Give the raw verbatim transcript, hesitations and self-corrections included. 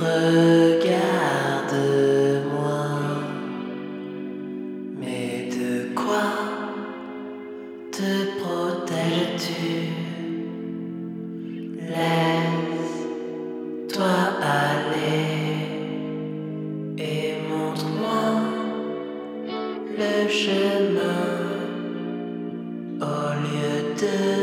Regarde-moi, mais de quoi te protèges-tu? Laisse-toi aller et montre-moi le chemin au lieu de